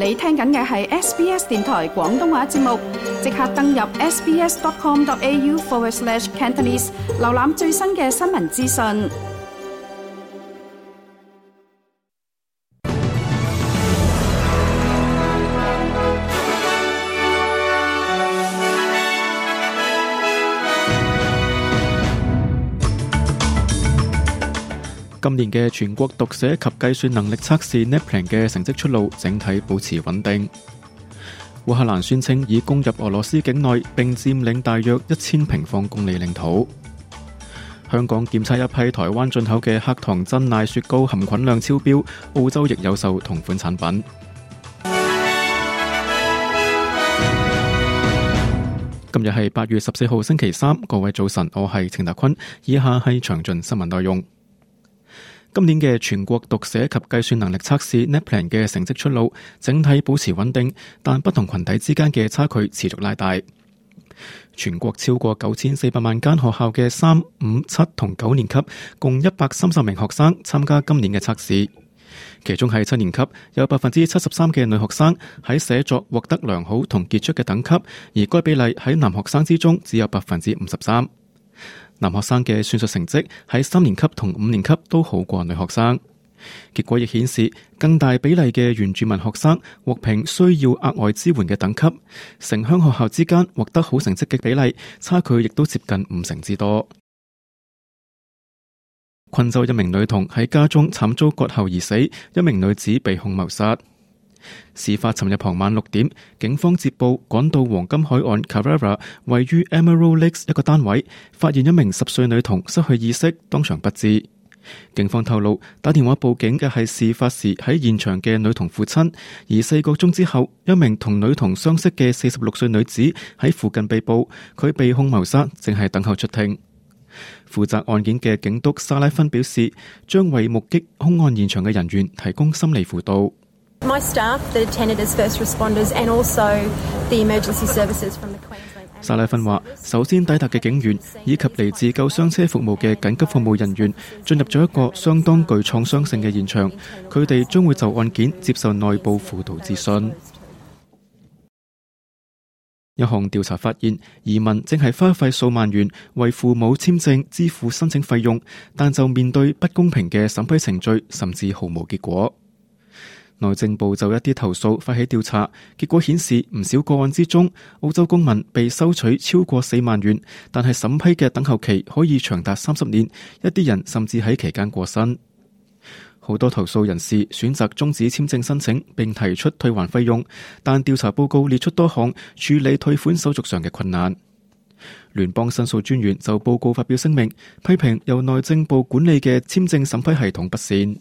你聽緊嘅係 SBS 電台廣東話節目，即刻登入 sbs.com.au/Cantonese 瀏覽最新嘅新聞資訊。 今年嘅全國讀寫及計算能力測試 NAPLAN 嘅成績出爐，整體保持穩定。烏克蘭宣稱已攻入俄羅斯境內，並佔領大約1000平方公里領土。香港檢測一批台灣進口嘅黑糖珍奶雪糕含菌量超標，澳洲亦有售同款產品。今日係8月14號星期三，各位早晨，我係程達坤，以下係詳盡新聞內容。今年嘅全國讀寫及計算能力測試 NAPLAN 嘅成績出爐，整體保持穩定，但不同群體之間嘅差距持續拉大。全國超過9400萬間學校嘅3、5、7同9年級共130名學生參加今年嘅測試，其中係7年級有73%嘅女學生喺寫作獲得良好同傑出嘅等級，而該比例喺男學生之中只有53%。男學生嘅算術成績喺3年級同5年級都好過女學生，結果亦顯示更大比例嘅原住民學生獲評需要額外支援嘅等級，城鄉學校之間獲得好成績嘅比例差距亦都接近50%之多。昆州一名女童喺家中慘遭割喉而死，一名女子被控謀殺。事發尋日傍晚6點，警方接報趕到黃金海岸 Carrara 位於 Emerald Lakes 一個單位，發現一名10歲女童失去意識，當場不治。警方透露，打電話報警嘅係事發時喺現場嘅女童父親，而4個鐘之後，一名同女童相識嘅46歲女子喺附近被捕，佢被控謀殺，正係等候出庭。負責案件嘅警督沙拉芬表示，將為目擊兇案現場嘅人員提供心理輔導。 My staff that attended as first responders and also the emergency services from the Queensland。 沙拉芬話，首先抵達嘅警員以及嚟自救傷車服務嘅緊急服務人員進入咗一個相當具創傷性嘅現場，佢哋將會就案件接受內部輔導諮詢。一項調查發現，移民正係花費數萬元為父母簽證支付申請費用，但就面對不公平嘅審批程序，甚至毫無結果。內政部就一啲投訴發起調查，結果顯示唔少個案之中，澳洲公民被收取超過4萬元，但係審批嘅等候期可以長達30年，一啲人甚至喺期間過身。好多投訴人士選擇終止簽證申請並提出退還費用，但調查報告列出多項處理退款手續上嘅困難。聯邦申訴專員就報告發表聲明，批評由內政部管理嘅簽證審批系統不善。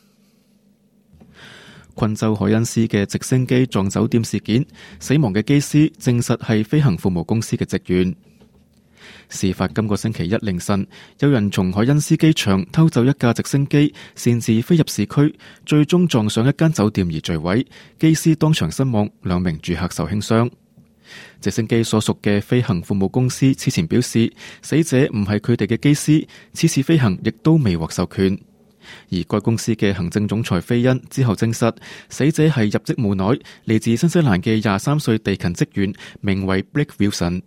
昆州海恩斯嘅直升機撞酒店事件，死亡嘅機師證實係飛行服務公司嘅職員。事發今個星期一凌晨，有人從海恩斯機場偷走一架直升機，擅自飛入市區，最終撞上一間酒店而墜毀，機師當場身亡，2名住客受輕傷。直升機所屬嘅飛行服務公司此前表示，死者唔係佢哋嘅機師，此次飛行亦都未獲授權。而該公司嘅行政總裁菲恩之後證實，死者係入職無耐，嚟自新西蘭嘅23歲地勤職員，名為 Blake Wilson。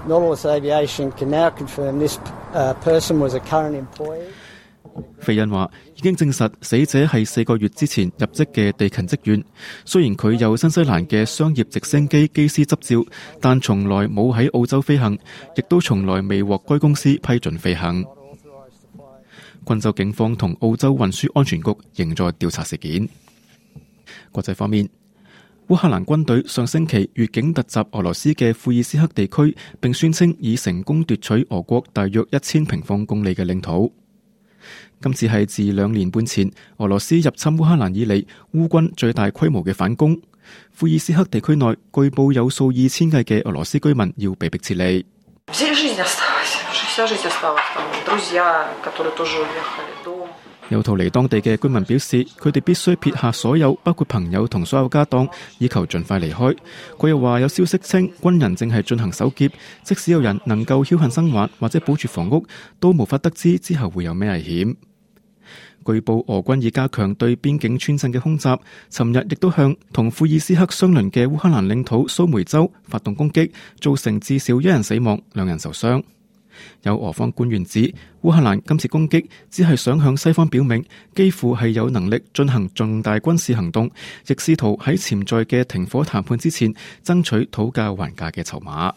菲恩話已經證實死者係4個月之前入職嘅地勤職員，雖然佢有新西蘭嘅商業直升機機師執照，但從來冇喺澳洲飛行，亦都從來未獲該公司批准飛行。昆州警方同澳洲運輸安全局仍在調查事件。國際方面，烏克蘭軍隊上星期越境突襲俄羅斯嘅庫爾斯克地區，並宣稱已成功奪取俄國大約1000平方公里嘅領土。今次係自2年半前俄羅斯入侵烏克蘭以嚟，烏軍最大規模嘅反攻。庫爾斯克地區內據報有數以千計嘅俄羅斯居民要被迫撤離。有逃離當地嘅居民表示，佢哋必須撇下所有，包括朋友同所有家當，以求盡快離開。佢又話有消息稱，軍人正係進行搜劫，即使有人能夠僥倖生還或者保住房屋，都無法得知之後會有咩危險。 據報俄軍已加強對邊境村鎮嘅空襲，尋日亦都向同庫爾斯克相鄰嘅烏克蘭領土蘇梅州發動攻擊，造成至少1人死亡，2人受傷。有俄方官員指，烏克蘭今次攻擊只係想向西方表明，幾乎係有能力進行重大軍事行動，亦試圖喺潛在嘅停火談判之前爭取討價還價嘅籌碼。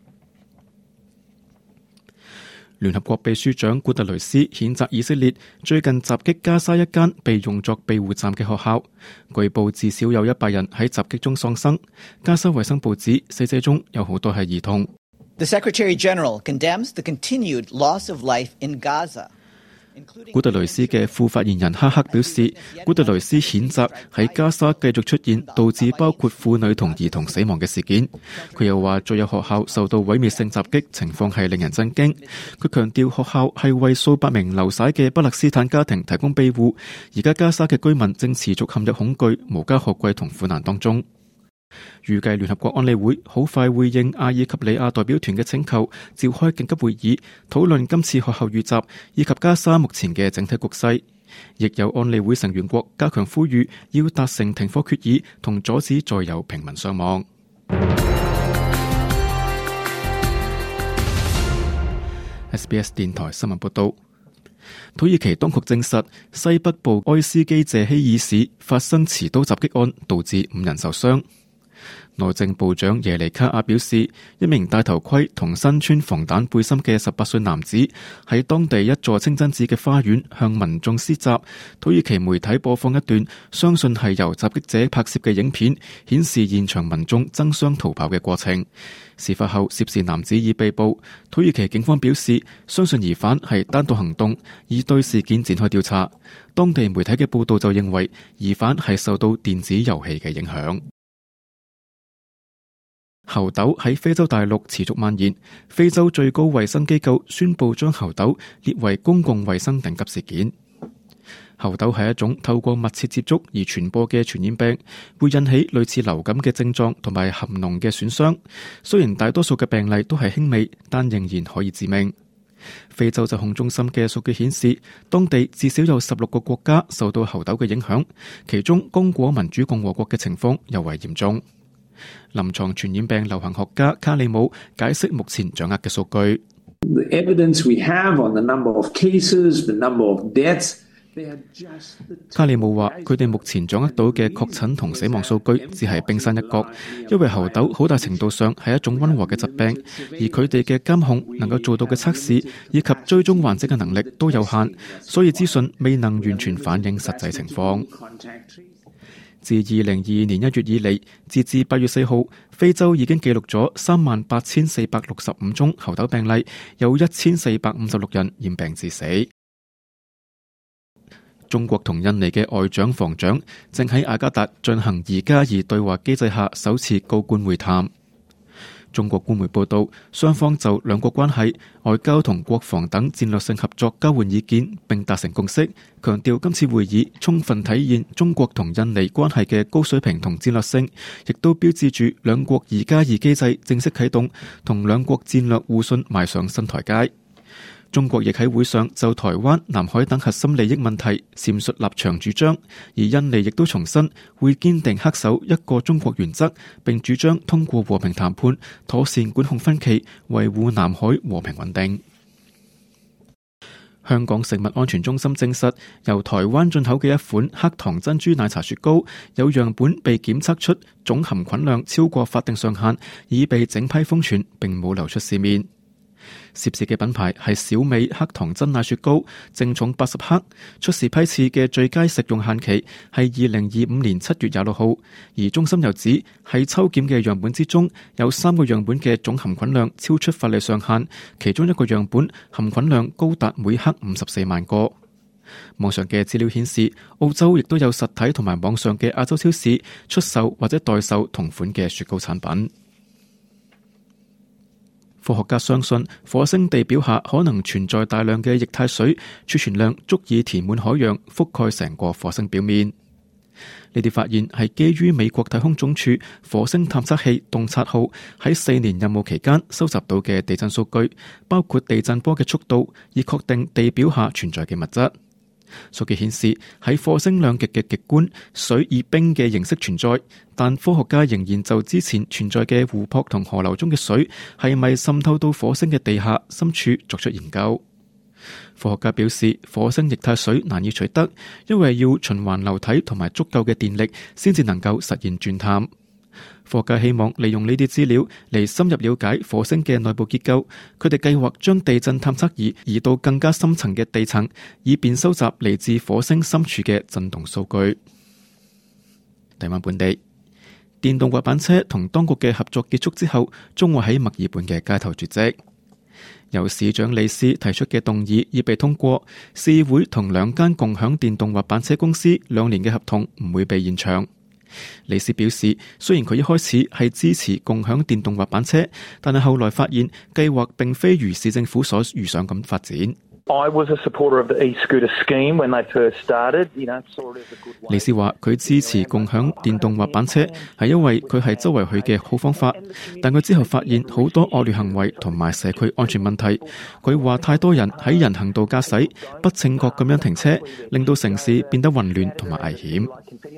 聯合國秘書長古特雷斯譴責以色列最近襲擊加沙一間被用作庇護站嘅學校，據報至少有100人喺襲擊中喪生。加沙衛生部指，死者中有好多係兒童。 The Secretary General condemns the continued loss of life in Gaza. 古特雷斯嘅副發言人哈克表示，古特雷斯譴責喺加沙繼續出現導致包括婦女同兒童死亡嘅事件。佢又話，再有學校受到毀滅性襲擊，情況係令人震驚。佢強調學校係為數百名流徙嘅巴勒斯坦家庭提供庇護，而家加沙嘅居民正持續陷入恐懼、無家可歸同苦難當中。預計聯合國安理會好快會應阿爾及利亞代表團嘅請求，召開緊急會議，討論今次學校遇襲以及加沙目前嘅整體局勢。亦有安理會成員國加強呼籲，要達成停火決議，同阻止再有平民傷亡。SBS 電台新聞報道，土耳其當局證實西北部埃斯基謝希爾市發生持刀襲擊案，導致5人受傷。內政部長耶尼卡亞表示，一名戴頭盔同身穿防彈背心嘅18歲男子喺當地一座清真寺嘅花園向民眾施襲。土耳其媒體播放一段相信係由襲擊者拍攝嘅影片，顯示現場民眾爭相逃跑嘅過程。事發後，涉事男子已被捕。土耳其警方表示，相信疑犯係單獨行動，已對事件展開調查。當地媒體嘅報道就認為，疑犯係受到電子遊戲嘅影響。猴痘喺非洲大陸持續蔓延，非洲最高衛生機構宣布將猴痘列為公共衛生緊急事件。猴痘係一種透過密切接觸而傳播嘅傳染病，會引起類似流感嘅症狀同埋含膿嘅損傷。雖然大多數嘅病例都係輕微，但仍然可以致命。非洲疾控中心嘅數據顯示，當地至少有16個國家受到猴痘嘅影響，其中剛果民主共和國嘅情況尤為嚴重。臨床傳染病流行學家卡利姆解釋目前掌握嘅數據。卡利姆話，佢哋目前掌握到嘅確診同死亡數據只係冰山一角，因為猴痘好大程度上係一種溫和嘅疾病，而佢哋嘅監控能夠做到嘅測試以及追蹤患者嘅能力都有限，所以資訊未能完全反映實際情況。自2022年1月以嚟，截至8月4號，非洲已經記錄咗38,465宗猴痘病例，有1456人染病致死。中國同印尼嘅外長防長正喺雅加達進行2+2對話機制下首次高官會談。中國官媒報道，雙方就兩國關係、外交同國防等戰略性合作交換意見並達成共識，強調今次會議充分體現中國同印尼關係嘅高水平同戰略性，亦都標誌住兩國2+2機制正式啟動，同兩國戰略互信邁上新台階。中國亦喺會上就台灣、南海等核心利益問題闡述立場主張，而印尼亦都重申會堅定恪守一個中國原則，並主張通過和平談判妥善管控分歧，維護南海和平穩定。香港食物安全中心證實，由台灣進口嘅一款黑糖珍珠奶茶雪糕，有樣本被檢測出總含菌量超過法定上限，已被整批封存，並冇流出市面。涉事嘅品牌係小美黑糖珍奶雪糕，正重80克，出示批次嘅最佳食用限期係2025年7月26號。而中心又指，喺抽檢嘅樣本之中，有3個樣本嘅總含菌量超出法例上限，其中一個樣本含菌量高達每克54萬個。網上嘅資料顯示，澳洲亦都有實體同埋網上嘅亞洲超市出售或者代售同款嘅雪糕產品。科學家相信，火星地表下可能存在大量嘅液態水，儲存量足以填滿海洋，覆蓋成個火星表面。呢啲發現係基於美國太空總署火星探測器洞察號喺4年任務期間收集到嘅地震數據，包括地震波嘅速度，以確定地表下存在嘅物質。 數據顯示，喺火星兩極嘅極端，水以冰嘅形式存在，但科學家仍然就之前存在嘅湖泊同河流中嘅水係咪滲透到火星嘅地下深處作出研究。科學家表示，火星液態水難以取得，因為要循環流體同埋足夠嘅電力先至能夠實現鑽探。科學家希望利用呢啲資料嚟深入了解火星嘅內部結構。佢哋計劃將地震探測儀移到更加深層嘅地層，以便收集嚟自火星深處嘅震動數據。台灣本地電動滑板車同當局嘅合作結束之後，將會喺墨爾本嘅街頭絕跡。由市長李斯提出嘅動議已被通過，市會同兩間共享電動滑板車公司2年嘅合同唔會被延長。李斯表示，雖然佢一開始係支持共享電動滑板車，但係後來發現計劃並非如市政府所預想咁發展。李斯話佢支持共享電動滑板車係因為佢係周圍去嘅好方法，但佢之後發現好多惡劣行為同埋社區安全問題。佢話太多人喺人行道駕駛，不正確咁樣停車，令到城市變得混亂同埋危險。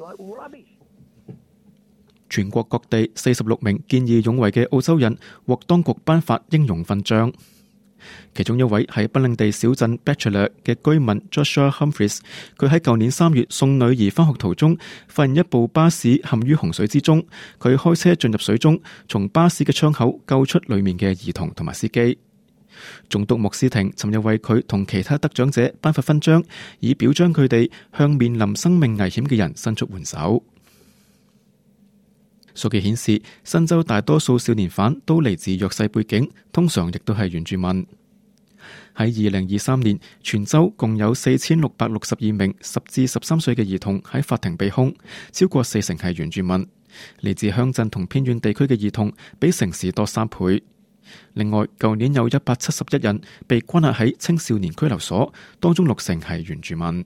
全國各地46名見義勇為嘅澳洲人獲當局頒發英勇勳章。其中一位係北領地小鎮 Bachelor 嘅居民 Joshua Humphries， 佢喺舊年3月送女兒返學途中，發現一部巴士陷於洪水之中，佢開車進入水中，從巴士嘅窗口救出裏面嘅兒童同埋司機。總督穆斯廷尋日為佢同其他得獎者頒發勳章，以表彰佢哋向面臨生命危險嘅人伸出援手。數據顯示，新州大多數少年犯都嚟自弱勢背景，通常亦都係原住民。喺2023年，全州共有4662名10至13歲嘅兒童喺法庭被控，超過40%係原住民。嚟自鄉鎮同偏遠地區嘅兒童比城市多3倍。另外，舊年有171人被關押喺青少年拘留所，當中60%係原住民。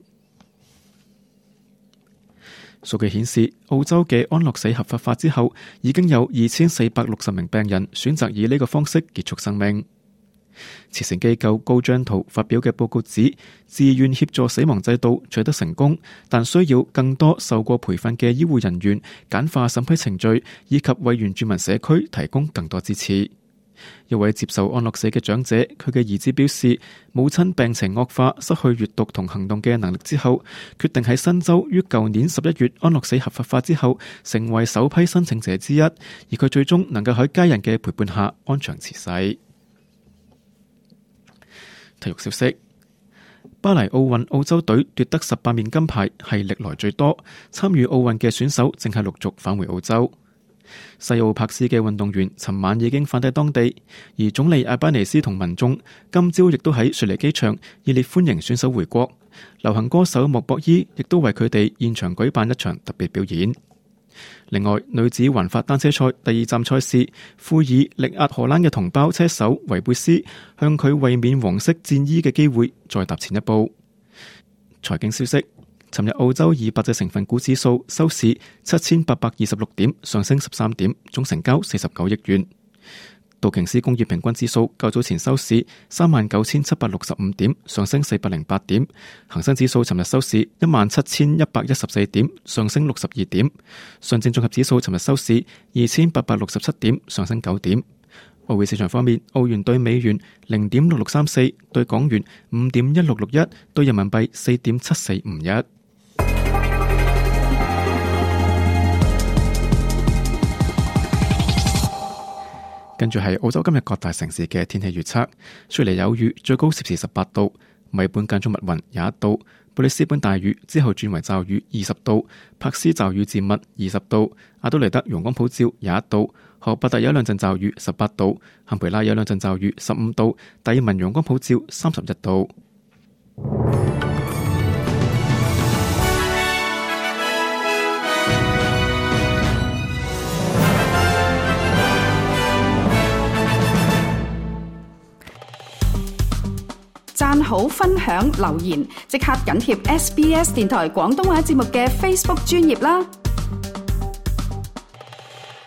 數據顯示，澳洲嘅安樂死合法化之後，已經有2460名病人選擇以呢個方式結束生命。慈善機構高張圖發表嘅報告指，自願協助死亡制度取得成功，但需要更多受過培訓嘅醫護人員，簡化審批程序，以及為原住民社區提供更多支持。一位接受安樂死嘅長者，佢嘅兒子表示，母親病情惡化，失去閱讀同行動嘅能力之後，決定喺新州於舊年11月安樂死合法化之後，成為首批申請者之一，而佢最終能夠喺家人嘅陪伴下安詳辭世。體育消息：巴黎奧運澳洲隊奪得18面金牌，係歷來最多。參與奧運嘅選手正係陸續返回澳洲。西奧帕斯嘅運動員尋晚已經返抵當地，而總理阿巴尼斯同民眾今朝亦都喺雪梨機場熱烈歡迎選手回國。流行歌手莫博伊亦都為佢哋現場舉辦一場特別表演。另外，女子環法單車賽第2站賽事，庫爾力壓荷蘭嘅同胞車手維貝斯，向佢衛冕黃色戰衣嘅機會再踏前一步。財經消息：尋日澳洲200隻成分股指數收市7826點，上升13點，總成交49億元。道瓊斯工業平均指數較早前收市39765點，上升408點。恒生指數尋日收市17114點，上升62點。上證綜合指數尋日收市2867點，上升9點。外匯市場方面，澳元對美元0.6634，對港元5.1661，對人民幣4.7451。跟住係澳洲今日各大城市嘅天氣預測：雪梨有雨，最高攝氏18度；墨爾本間中密雲21度；布里斯本大雨之後轉為驟雨20度；柏斯驟雨漸密20度；阿德雷德陽光普照21度；荷伯特有兩陣驟雨18度；坎培拉有兩陣驟雨15度；達爾文陽光普照31度。 讚好、分享、留言，即刻緊貼SBS 電台廣東話節目嘅 Facebook 專頁啦！